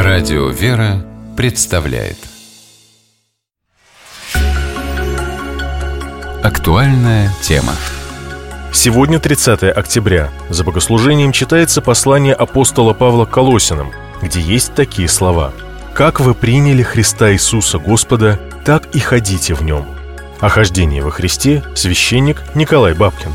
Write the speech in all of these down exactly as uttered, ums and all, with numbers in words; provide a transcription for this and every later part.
Радио «Вера» представляет актуальная тема. Сегодня тридцатое октября. За богослужением читается послание апостола Павла к Колоссянам, где есть такие слова: «Как вы приняли Христа Иисуса Господа, так и ходите в Нем». О хождении во Христе священник Николай Бабкин.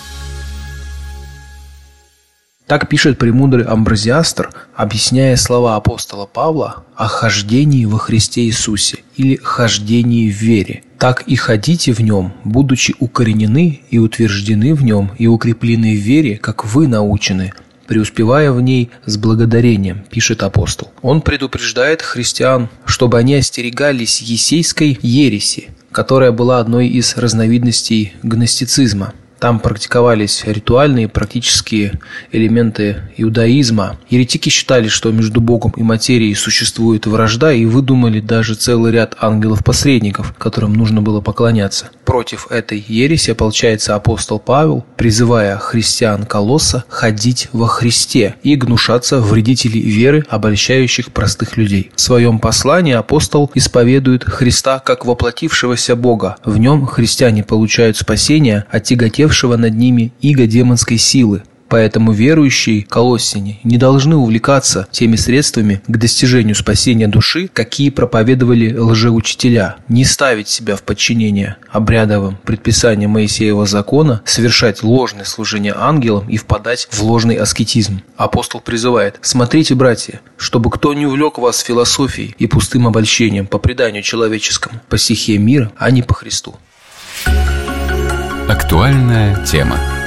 Так пишет премудрый Амброзиастр, объясняя слова апостола Павла о хождении во Христе Иисусе или хождении в вере. «Так и ходите в Нем, будучи укоренены и утверждены в Нем и укреплены в вере, как вы научены, преуспевая в ней с благодарением», пишет апостол. Он предупреждает христиан, чтобы они остерегались ессейской ереси, которая была одной из разновидностей гностицизма. Там практиковались ритуальные практические элементы иудаизма. Еретики считали, что между Богом и материей существует вражда, и выдумали даже целый ряд ангелов-посредников, которым нужно было поклоняться. Против этой ереси ополчается апостол Павел, призывая христиан Колосса ходить во Христе и гнушаться вредителей веры, обольщающих простых людей. В своем послании апостол исповедует Христа как воплотившегося Бога. В нем христиане получают спасение от тяготевшего над ними иго демонской силы. Поэтому верующие колоссяне не должны увлекаться теми средствами к достижению спасения души, какие проповедовали лжеучителя, не ставить себя в подчинение обрядовым предписаниям Моисеева закона, совершать ложное служение ангелам и впадать в ложный аскетизм. Апостол призывает: «Смотрите, братья, чтобы кто не увлек вас философией и пустым обольщением по преданию человеческому, по стихии мира, а не по Христу». Актуальная тема.